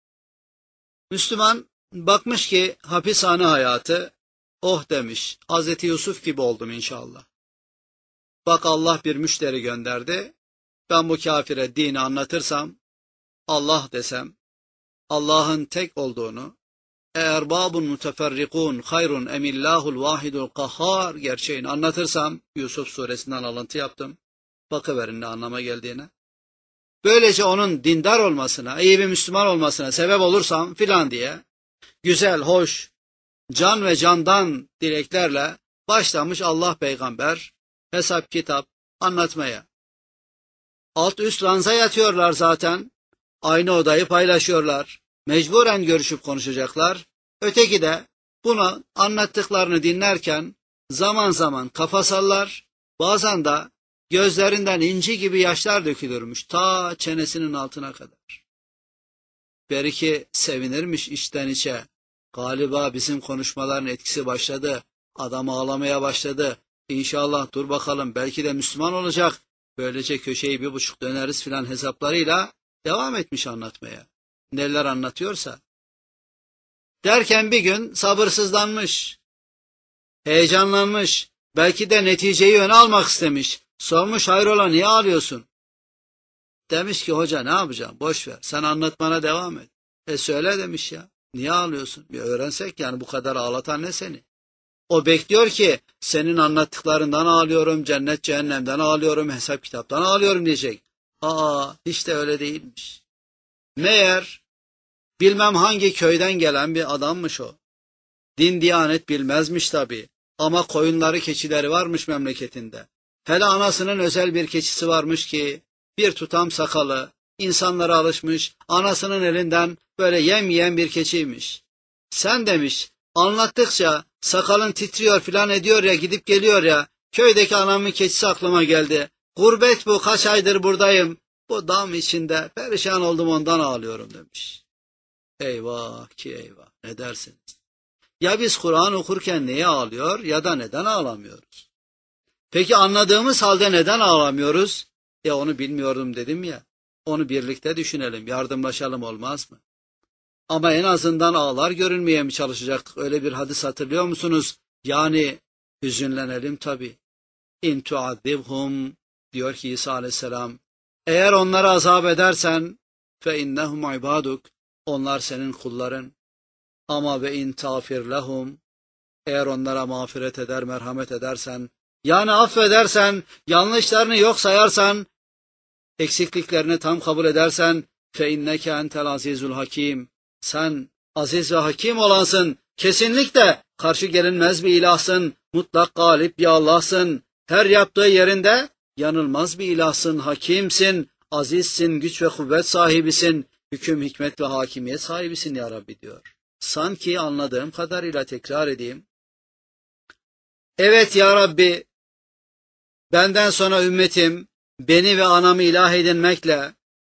Müslüman bakmış ki hapishane hayatı, oh demiş, Hazreti Yusuf gibi oldum inşallah. Bak Allah bir müşteri gönderdi, ben bu kafire dini anlatırsam, Allah desem, Allah'ın tek olduğunu, erbabun muteferrikun hayrun emillahul vahidul kahhar gerçeğini anlatırsam, Yusuf suresinden alıntı yaptım, bakıverin ne anlama geldiğine. Böylece onun dindar olmasına, iyi bir Müslüman olmasına sebep olursam filan diye, güzel, hoş, can ve candan dileklerle başlamış Allah peygamber, hesap kitap anlatmaya. Alt üst ranza yatıyorlar zaten, aynı odayı paylaşıyorlar, mecburen görüşüp konuşacaklar. Öteki de bunu anlattıklarını dinlerken zaman zaman kafa sallar, bazen de gözlerinden inci gibi yaşlar dökülürmüş ta çenesinin altına kadar. Belki sevinirmiş içten içe. Galiba bizim konuşmaların etkisi başladı. Adam ağlamaya başladı. İnşallah dur bakalım belki de Müslüman olacak. Böylece köşeyi 1,5 döneriz filan hesaplarıyla devam etmiş anlatmaya. Neler anlatıyorsa. Derken bir gün sabırsızlanmış. Heyecanlanmış. Belki de neticeyi öne almak istemiş. Sormuş hayrola niye ağlıyorsun? Demiş ki hoca ne yapacağım boş ver sen anlatmana devam et. Söyle demiş ya niye ağlıyorsun? Bir öğrensek yani bu kadar ağlatan ne seni? O bekliyor ki senin anlattıklarından ağlıyorum, cennet cehennemden ağlıyorum, hesap kitaptan ağlıyorum diyecek. Hiç de öyle değilmiş. Meğer bilmem hangi köyden gelen bir adammış o. Din diyanet bilmezmiş tabii ama koyunları keçileri varmış memleketinde. Hele anasının özel bir keçisi varmış ki bir tutam sakalı, insanlara alışmış, anasının elinden böyle yem yiyen bir keçiymiş. Sen demiş, anlattıkça sakalın titriyor filan ediyor ya gidip geliyor ya, köydeki anamın keçisi aklıma geldi. Gurbet bu kaç aydır buradayım, bu dam içinde perişan oldum ondan ağlıyorum demiş. Eyvah ki eyvah, ne dersiniz? Ya biz Kur'an okurken neye ağlıyor ya da neden ağlamıyoruz? Peki anladığımız halde neden ağlamıyoruz? Onu bilmiyordum dedim ya. Onu birlikte düşünelim, yardımlaşalım, olmaz mı? Ama en azından ağlar görünmeye mi çalışacak? Öyle bir hadis hatırlıyor musunuz? Yani hüzünlenelim tabii. İn tu'azzibhum, diyor ki İsa aleyhisselam, eğer onları azap edersen fe innehum ibaduk, onlar senin kulların. Ama ve in tağfir lehum, eğer onlara mağfiret eder, merhamet edersen, yani affedersen, yanlışlarını yok sayarsan, eksikliklerini tam kabul edersen, fe inneke entel azizul hakim, sen aziz ve hakim olansın, kesinlikle karşı gelinmez bir ilahsın, mutlak galip bir Allah'sın, her yaptığı yerinde yanılmaz bir ilahsın, hakimsin, azizsin, güç ve kuvvet sahibisin, hüküm, hikmet ve hakimiyet sahibisin ya Rabbi diyor. Sanki anladığım kadarıyla tekrar edeyim. Evet ya Rabbi, benden sonra ümmetim, beni ve anamı ilah edinmekle,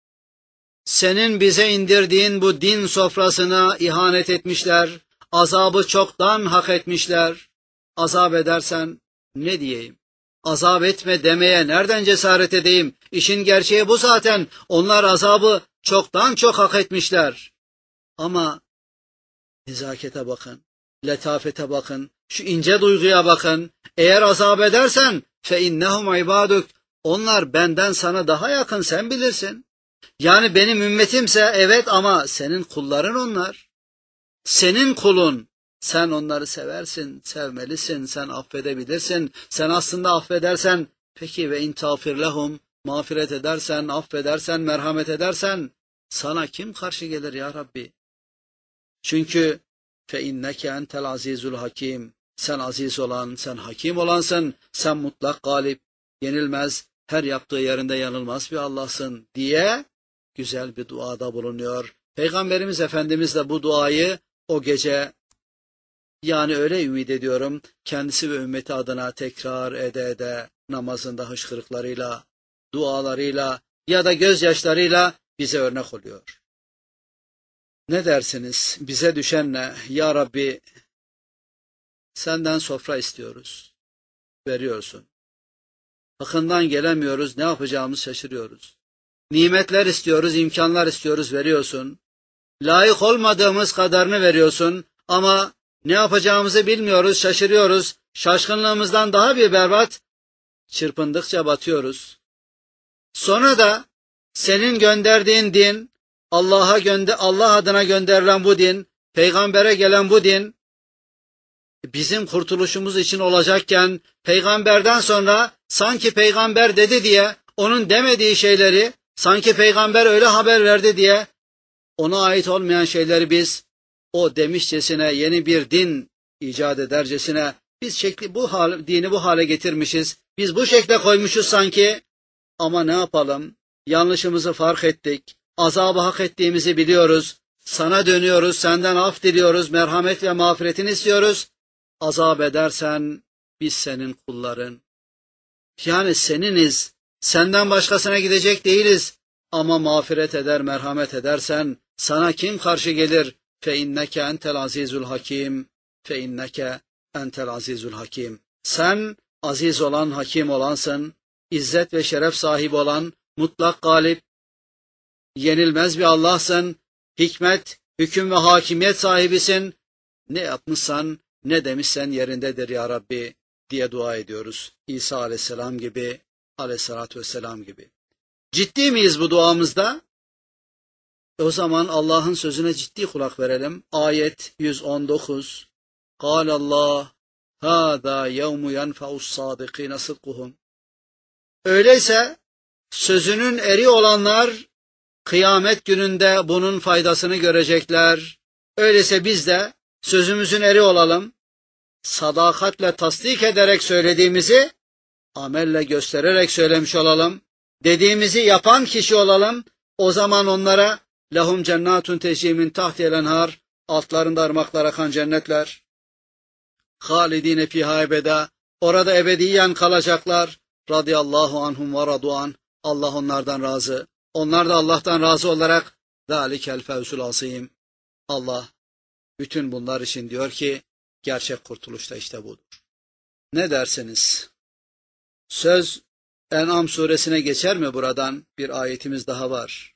senin bize indirdiğin bu din sofrasına ihanet etmişler, azabı çoktan hak etmişler. Azap edersen ne diyeyim? Azap etme demeye nereden cesaret edeyim? İşin gerçeği bu zaten. Onlar azabı çoktan çok hak etmişler. Ama nezakete bakın, letafete bakın, şu ince duyguya bakın. Eğer azap edersen fe innehum ibaduk, onlar benden sana daha yakın, sen bilirsin. Yani benim ümmetimse evet, ama senin kulların onlar. Senin kulun. Sen onları seversin, sevmelisin, sen affedebilirsin. Sen aslında affedersen, peki ve in tağfir lehum, mağfiret edersen, affedersen, merhamet edersen, sana kim karşı gelir ya Rabbi? Çünkü fe inneke entel azizul hakim, sen aziz olan, sen hakim olansın, sen mutlak galip, yenilmez, her yaptığı yerinde yanılmaz bir Allah'sın diye güzel bir duada bulunuyor. Peygamberimiz Efendimiz de bu duayı o gece, yani öyle ümit ediyorum, kendisi ve ümmeti adına tekrar ede namazında hıçkırıklarıyla, dualarıyla ya da gözyaşlarıyla bize örnek oluyor. Ne dersiniz? Bize düşen ne? Ya Rabbi, senden sofra istiyoruz. Veriyorsun. Hakkından gelemiyoruz, ne yapacağımızı şaşırıyoruz. Nimetler istiyoruz, imkanlar istiyoruz, veriyorsun. Layık olmadığımız kadarını veriyorsun ama ne yapacağımızı bilmiyoruz, şaşırıyoruz. Şaşkınlığımızdan daha bir berbat, çırpındıkça batıyoruz. Sonra da senin gönderdiğin din, Allah adına gönderilen bu din, peygambere gelen bu din, bizim kurtuluşumuz için olacakken, peygamberden sonra sanki peygamber dedi diye, onun demediği şeyleri, sanki peygamber öyle haber verdi diye, ona ait olmayan şeyleri biz, o demişçesine, yeni bir din icat edercesine, biz dini bu hale getirmişiz, biz bu şekle koymuşuz sanki, ama ne yapalım, yanlışımızı fark ettik, azabı hak ettiğimizi biliyoruz, sana dönüyoruz, senden af diliyoruz, merhamet ve mağfiretini istiyoruz. Azap edersen biz senin kulların, yani seniniz, senden başkasına gidecek değiliz, ama mağfiret eder, merhamet edersen sana kim karşı gelir? Fe inneke entel azizul hakim, fe inneke entel azizul hakim. Sen aziz olan, hakim olansın, izzet ve şeref sahibi olan, mutlak galip, yenilmez bir Allah'sın, hikmet, hüküm ve hakimiyet sahibisin. Ne yapmışsan, ne demişsen yerindedir ya Rabbi diye dua ediyoruz. İsa aleyhisselam gibi, aleyhissalatü vesselam gibi. Ciddi miyiz bu duamızda? O zaman Allah'ın sözüne ciddi kulak verelim. Ayet 119. Kâlallah, hâzâ yevmu yenfe'us sâdikîne sıdkuhum. Öyleyse sözünün eri olanlar kıyamet gününde bunun faydasını görecekler. Öyleyse biz de sözümüzün eri olalım. Sadakatle tasdik ederek söylediğimizi amelle göstererek söylemiş olalım. Dediğimizi yapan kişi olalım. O zaman onlara lehum cennatun tecri min tahtiha'l enhar, altlarında ırmaklar akan cennetler. Halidine fiha ebeda, orada ebediyen kalacaklar. Radiyallahu anhum ve raduan, Allah onlardan razı. Onlar da Allah'tan razı olarak zalikel fevzul azim. Allah bütün bunlar için diyor ki gerçek kurtuluş da işte budur. Ne dersiniz? Söz En'am suresine geçer mi buradan? Bir ayetimiz daha var.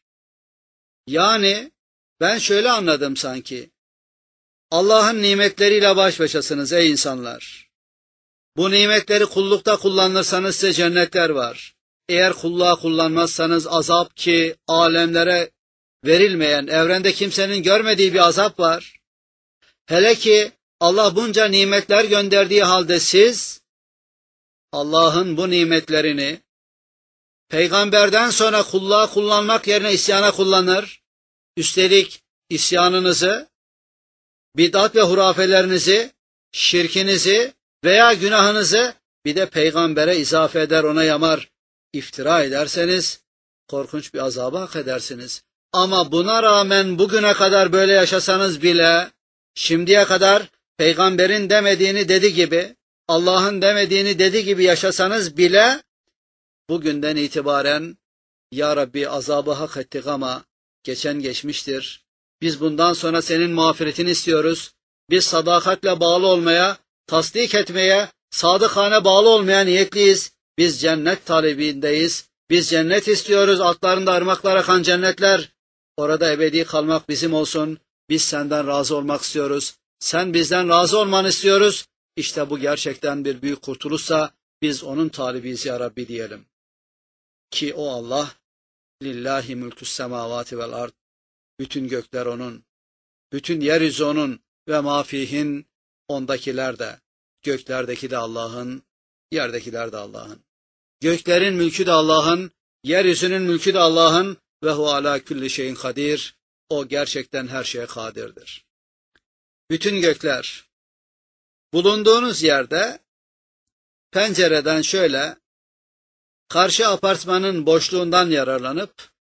Yani ben şöyle anladım sanki. Allah'ın nimetleriyle baş başasınız ey insanlar. Bu nimetleri kullukta kullanırsanız size cennetler var. Eğer kulluğa kullanmazsanız azap ki alemlere verilmeyen, evrende kimsenin görmediği bir azap var. Hele ki Allah bunca nimetler gönderdiği halde siz Allah'ın bu nimetlerini peygamberden sonra kulluğa kullanmak yerine isyana kullanır. Üstelik isyanınızı, bid'at ve hurafelerinizi, şirkinizi veya günahınızı bir de peygambere izafe eder, ona yamar, iftira ederseniz korkunç bir azabı hak edersiniz. Ama buna rağmen bugüne kadar böyle yaşasanız bile, şimdiye kadar peygamberin demediğini dedi gibi, Allah'ın demediğini dedi gibi yaşasanız bile, bugünden itibaren ya Rabbi azabı hak ettik ama geçen geçmiştir. Biz bundan sonra senin mağfiretini istiyoruz. Biz sadakatle bağlı olmaya, tasdik etmeye, sadıkane bağlı olmaya niyetliyiz. Biz cennet talebindeyiz. Biz cennet istiyoruz. Altlarında ırmaklar akan cennetler. Orada ebedi kalmak bizim olsun. Biz senden razı olmak istiyoruz. Sen bizden razı olmanı istiyoruz. İşte bu gerçekten bir büyük kurtuluşsa biz onun talibiyiz ya Rabbi diyelim. Ki o Allah, lillahi mülkü's semavati vel ard. Bütün gökler onun, bütün yeryüzü onun ve mafihin, ondakiler de, göklerdeki de Allah'ın, yerdekiler de Allah'ın. Göklerin mülkü de Allah'ın, yeryüzünün mülkü de Allah'ın ve hu ala külli şeyin kadir. O gerçekten her şeye kadirdir. Bütün gökler, bulunduğunuz yerde pencereden şöyle, karşı apartmanın boşluğundan yararlanıp,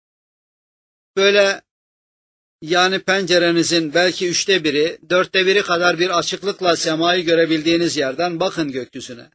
böyle yani pencerenizin belki 1/3, 4/1 kadar bir açıklıkla semayı görebildiğiniz yerden bakın gökyüzüne.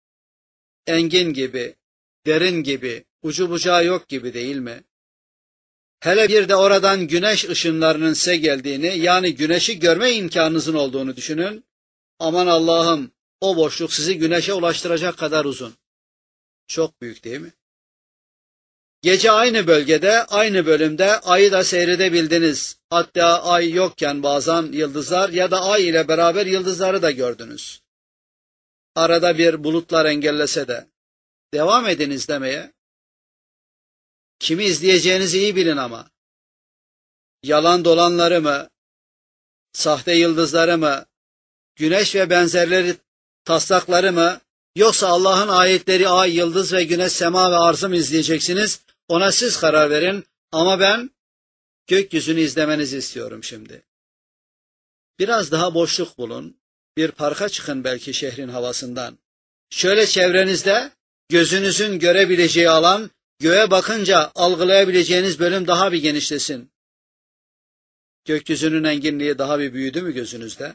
Engin gibi, derin gibi, ucu bucağı yok gibi değil mi? Hele bir de oradan güneş ışınlarının size geldiğini, yani güneşi görme imkanınızın olduğunu düşünün. Aman Allah'ım, o boşluk sizi güneşe ulaştıracak kadar uzun. Çok büyük değil mi? Gece aynı bölgede, aynı bölümde ayı da seyredebildiniz. Hatta ay yokken bazen yıldızlar ya da ay ile beraber yıldızları da gördünüz. Arada bir bulutlar engellese de. Devam edin izlemeye. Kimi izleyeceğinizi iyi bilin ama. Yalan dolanları mı, sahte yıldızları mı, güneş ve benzerleri taslakları mı, yoksa Allah'ın ayetleri ay, yıldız ve güneş, sema ve arzı mı izleyeceksiniz? Ona siz karar verin ama ben gökyüzünü izlemenizi istiyorum şimdi. Biraz daha boşluk bulun, bir parka çıkın belki şehrin havasından. Şöyle çevrenizde gözünüzün görebileceği alan, göğe bakınca algılayabileceğiniz bölüm daha bir genişlesin. Gökyüzünün enginliği daha bir büyüdü mü gözünüzde?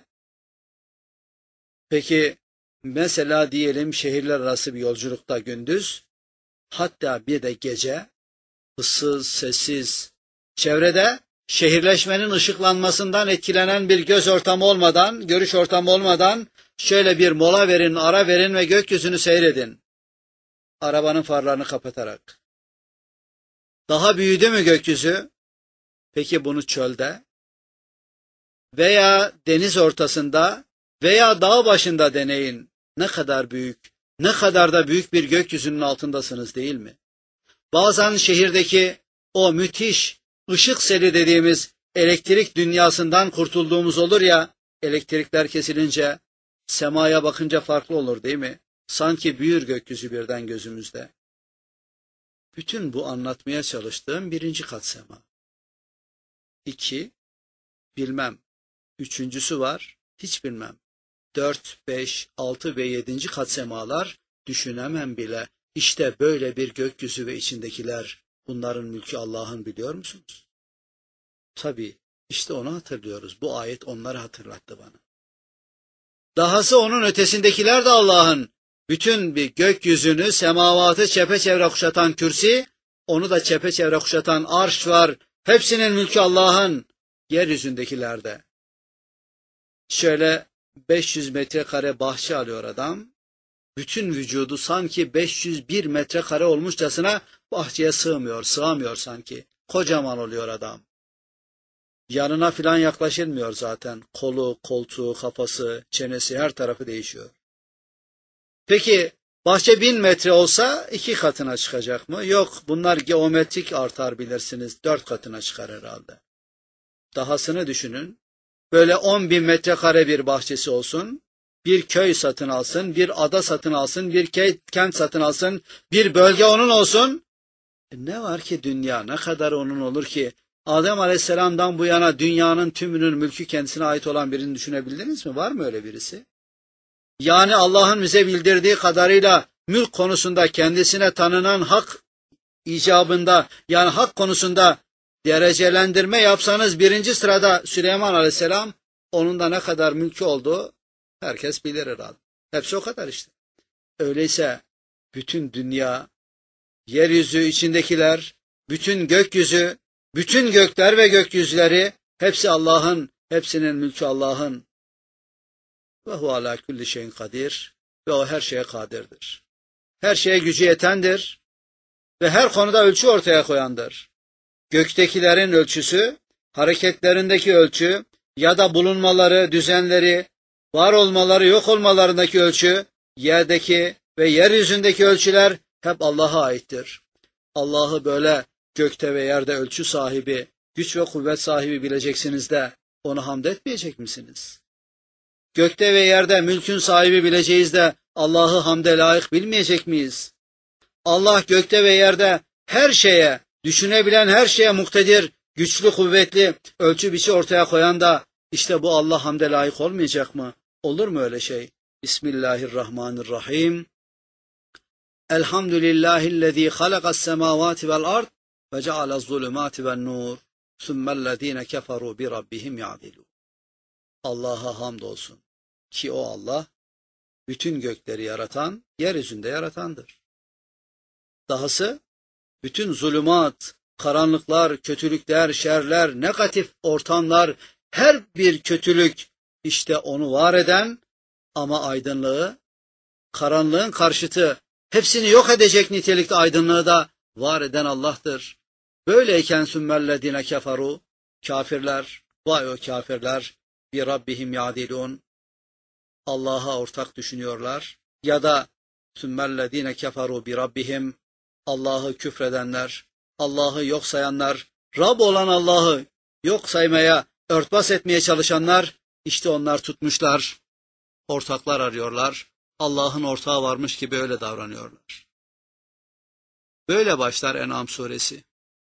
Peki mesela diyelim şehirler arası bir yolculukta gündüz, hatta bir de gece, ıssız, sessiz, çevrede şehirleşmenin ışıklanmasından etkilenen bir göz ortamı olmadan, görüş ortamı olmadan şöyle bir mola verin, ara verin ve gökyüzünü seyredin. Arabanın farlarını kapatarak. Daha büyüdü mü gökyüzü? Peki bunu çölde veya deniz ortasında veya dağ başında deneyin. Ne kadar büyük, ne kadar da büyük bir gökyüzünün altındasınız değil mi? Bazen şehirdeki o müthiş ışık seli dediğimiz elektrik dünyasından kurtulduğumuz olur ya, elektrikler kesilince semaya bakınca farklı olur değil mi? Sanki büyür gökyüzü birden gözümüzde. Bütün bu anlatmaya çalıştığım 1. kat sema. 2, bilmem. 3.'sü var, hiç bilmem. 4, 5, 6 ve 7. kat semalar düşünemem bile. İşte böyle bir gökyüzü ve içindekiler, bunların mülkü Allah'ın, biliyor musunuz? Tabii, işte onu hatırlıyoruz. Bu ayet onları hatırlattı bana. Dahası onun ötesindekiler de Allah'ın. Bütün bir gökyüzünü, semavatı çepeçevre kuşatan kürsi, onu da çepeçevre kuşatan arş var. Hepsinin mülkü Allah'ın. yeryüzündekilerde. Şöyle 500 metrekare bahçe alıyor adam. Bütün vücudu sanki 501 metrekare olmuşçasına bahçeye sığamıyor sanki. Kocaman oluyor adam. Yanına filan yaklaşılmıyor zaten. Kolu, koltuğu, kafası, çenesi her tarafı değişiyor. Peki bahçe 1000 metre olsa 2 katına çıkacak mı? Yok, bunlar geometrik artar bilirsiniz. 4 katına çıkar herhalde. Dahasını düşünün. Böyle 10.000 metrekare bir bahçesi olsun. Bir köy satın alsın, bir ada satın alsın, bir kent satın alsın, bir bölge onun olsun. Ne var ki dünya, ne kadar onun olur ki? Adem Aleyhisselam'dan bu yana dünyanın tümünün mülkü kendisine ait olan birini düşünebildiniz mi? Var mı öyle birisi? Yani Allah'ın bize bildirdiği kadarıyla mülk konusunda kendisine tanınan hak icabında, yani hak konusunda derecelendirme yapsanız birinci sırada Süleyman Aleyhisselam, onun da ne kadar mülkü olduğu herkes bilir herhalde. Hepsi o kadar işte. Öyleyse bütün dünya, yeryüzü içindekiler, bütün gökyüzü, bütün gökler ve gökyüzleri hepsi Allah'ın, hepsinin mülkü Allah'ın. Ve hu ala kulli şeyin kadir. Ve o her şeye kadirdir. Her şeye gücü yetendir. Ve her konuda ölçü ortaya koyandır. Göktekilerin ölçüsü, hareketlerindeki ölçü ya da bulunmaları, düzenleri, var olmaları, yok olmalarındaki ölçü, yerdeki ve yeryüzündeki ölçüler hep Allah'a aittir. Allah'ı böyle gökte ve yerde ölçü sahibi, güç ve kuvvet sahibi bileceksiniz de onu hamd etmeyecek misiniz? Gökte ve yerde mülkün sahibi bileceğiz de Allah'ı hamde layık bilmeyecek miyiz? Allah gökte ve yerde her şeye, düşünebilen her şeye muktedir, güçlü, kuvvetli, ölçü biçi ortaya koyan da işte bu Allah hamde layık olmayacak mı? Olur mu öyle şey? Bismillahirrahmanirrahim. Elhamdülillahillezî halakas semâvâti vel ard ve cealez zulümâti ven nur. Sümmellezîne keferû bi rabbihim ya'dilûn. Allah'a hamdolsun ki o Allah bütün gökleri yaratan, yeryüzünde yaratandır. Dahası bütün zulümat, karanlıklar, kötülükler, şerler, negatif ortamlar, her bir kötülük işte onu var eden ama aydınlığı, karanlığın karşıtı, hepsini yok edecek nitelikte aydınlığı da var eden Allah'tır. Böyleyken sümmellezine keferu, kafirler, vay o kafirler, bi rabbihim yadilun, Allah'a ortak düşünüyorlar ya da sümmellezine keferu bi rabbihim, Allah'ı küfredenler, Allah'ı yok sayanlar, Rab olan Allah'ı yok saymaya, örtbas etmeye çalışanlar, işte onlar tutmuşlar, ortaklar arıyorlar, Allah'ın ortağı varmış gibi öyle davranıyorlar. Böyle başlar En'am suresi.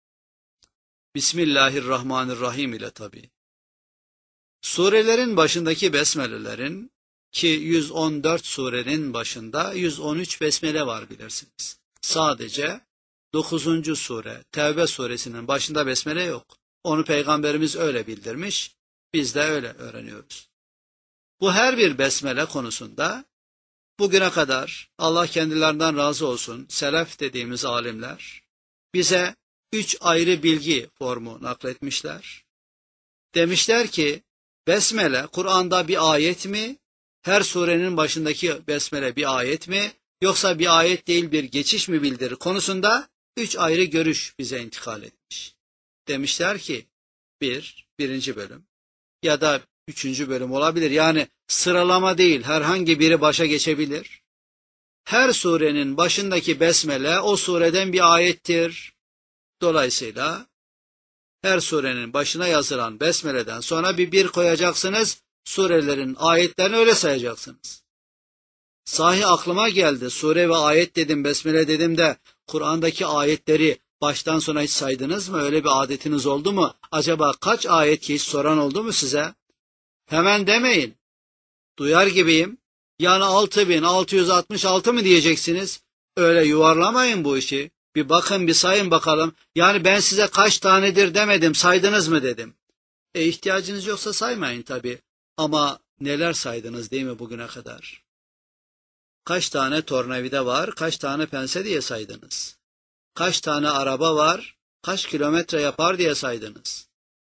Bismillahirrahmanirrahim ile tabi. Surelerin başındaki besmelelerin, ki 114 surenin başında 113 besmele var bilirsiniz. Sadece 9. sure, Tevbe suresinin başında besmele yok. Onu Peygamberimiz öyle bildirmiş, biz de öyle öğreniyoruz. Bu her bir besmele konusunda bugüne kadar Allah kendilerinden razı olsun, selef dediğimiz alimler bize 3 ayrı bilgi formu nakletmişler. Demişler ki besmele Kur'an'da bir ayet mi, her surenin başındaki besmele bir ayet mi, yoksa bir ayet değil bir geçiş mi bildirir konusunda 3 ayrı görüş bize intikal etmiş. Demişler ki birinci bölüm ya da 3. bölüm olabilir. Yani sıralama değil, herhangi biri başa geçebilir. Her surenin başındaki besmele o sureden bir ayettir. Dolayısıyla her surenin başına yazılan besmeleden sonra bir koyacaksınız, surelerin ayetlerini öyle sayacaksınız. Sahi aklıma geldi, sure ve ayet dedim, besmele dedim de Kur'an'daki ayetleri baştan sona hiç saydınız mı? Öyle bir adetiniz oldu mu? Acaba kaç ayet ki hiç soran oldu mu size? Hemen demeyin. Duyar gibiyim. Yani 6666 mı diyeceksiniz? Öyle yuvarlamayın bu işi. Bir bakın, bir sayın bakalım. Yani ben size kaç tanedir demedim, saydınız mı dedim. İhtiyacınız yoksa saymayın tabii. Ama neler saydınız değil mi bugüne kadar? Kaç tane tornavida var, kaç tane pense diye saydınız. Kaç tane araba var, kaç kilometre yapar diye saydınız.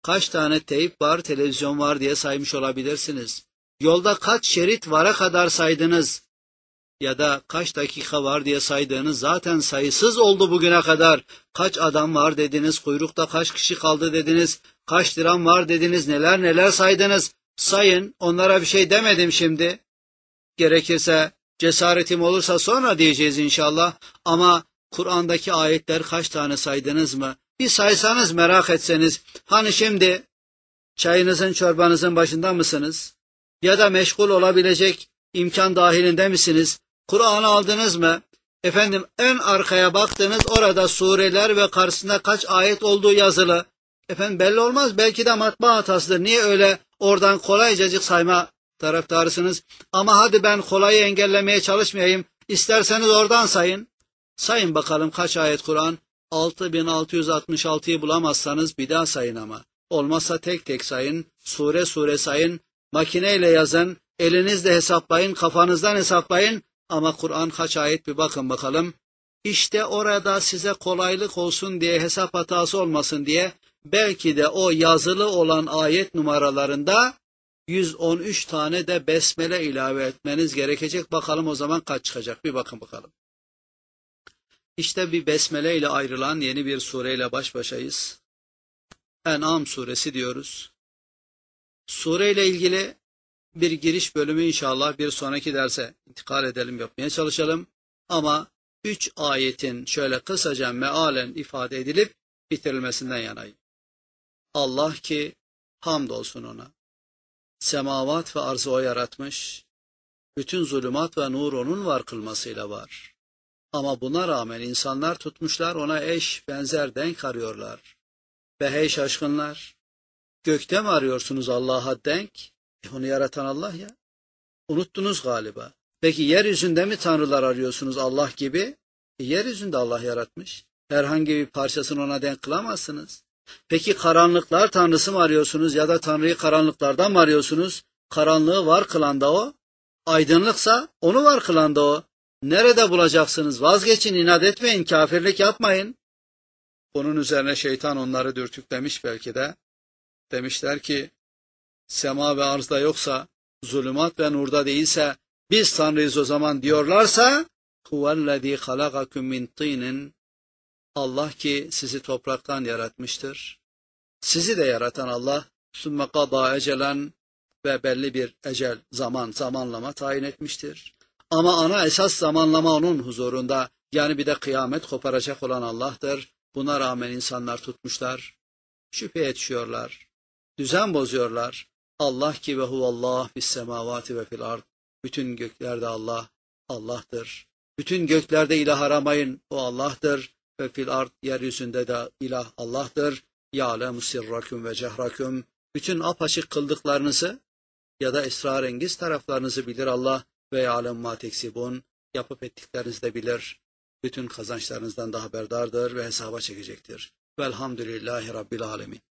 kaç tane teyp var, televizyon var diye saymış olabilirsiniz. Yolda kaç şerit vara kadar saydınız ya da kaç dakika var diye saydığınız zaten sayısız oldu bugüne kadar. Kaç adam var dediniz, kuyrukta kaç kişi kaldı dediniz, kaç liram var dediniz, neler neler saydınız. Sayın, onlara bir şey demedim şimdi. Gerekirse cesaretim olursa sonra diyeceğiz inşallah. Ama Kur'an'daki ayetler kaç tane saydınız mı? Bir saysanız, merak etseniz. Hani şimdi çayınızın çorbanızın başında mısınız? Ya da meşgul olabilecek imkan dahilinde misiniz? Kur'an'ı aldınız mı? Efendim en arkaya baktınız, orada sureler ve karşısında kaç ayet olduğu yazılı. Efendim belli olmaz, belki de matbaa hatasıdır. Niye öyle oradan kolaycacık sayma taraftarısınız? Ama hadi ben kolayı engellemeye çalışmayayım. İsterseniz oradan sayın. Sayın bakalım kaç ayet Kur'an? 6666'yı bulamazsanız bir daha sayın ama. Olmazsa tek tek sayın, sure sure sayın, makineyle yazın, elinizle hesaplayın, kafanızdan hesaplayın. Ama Kur'an kaç ayet bir bakın bakalım. İşte orada size kolaylık olsun diye, hesap hatası olmasın diye, belki de o yazılı olan ayet numaralarında 113 tane de besmele ilave etmeniz gerekecek. Bakalım o zaman kaç çıkacak, bir bakın bakalım. İşte bir besmele ile ayrılan yeni bir sureyle baş başayız. En'am suresi diyoruz. Sureyle ilgili bir giriş bölümü inşallah bir sonraki derse intikal edelim, yapmaya çalışalım. Ama 3 ayetin şöyle kısaca mealen ifade edilip bitirilmesinden yanayım. Allah ki hamdolsun ona. Semavat ve arzı o yaratmış. Bütün zulümat ve nur onun var kılmasıyla var. Ama buna rağmen insanlar tutmuşlar ona eş, benzer, denk arıyorlar. Ve hey şaşkınlar, gökte mi arıyorsunuz Allah'a denk? Onu yaratan Allah ya. Unuttunuz galiba. Peki yeryüzünde mi tanrılar arıyorsunuz Allah gibi? Yeryüzünde Allah yaratmış. Herhangi bir parçasını ona denk kılamazsınız. Peki karanlıklar tanrısı mı arıyorsunuz ya da tanrıyı karanlıklardan mı arıyorsunuz? Karanlığı var kılan da o. Aydınlıksa onu var kılan da o. Nerede bulacaksınız? Vazgeçin, inat etmeyin, kafirlik yapmayın. Bunun üzerine şeytan onları dürtüklemiş belki de. Demişler ki, sema ve arzda yoksa, zulümat ve nurda değilse, biz Tanrıyız o zaman diyorlarsa, huvellezî halakakum min tînin, Allah ki sizi topraktan yaratmıştır. Sizi de yaratan Allah, sümme kadâ ecelen ve belli bir ecel, zamanlama tayin etmiştir. Ama ana esas zamanlama onun huzurunda, yani bir de kıyamet koparacak olan Allah'tır. Buna rağmen insanlar tutmuşlar, şüpheye düşüyorlar, düzen bozuyorlar. Allah ki ve huvallah fis semavati ve fil ard. Bütün göklerde Allah, Allah'tır. Bütün göklerde ilah aramayın, o Allah'tır. Ve fil ard, yeryüzünde de ilah Allah'tır. Ya'lemu sirrakum ve cehrakum. Bütün apaçık kıldıklarınızı ya da esrarengiz taraflarınızı bilir Allah. Ve ya'lemu ma teksibun. Yapıp ettiklerinizi de bilir. Bütün kazançlarınızdan da haberdardır ve hesaba çekecektir. Velhamdülillahi Rabbil alemin.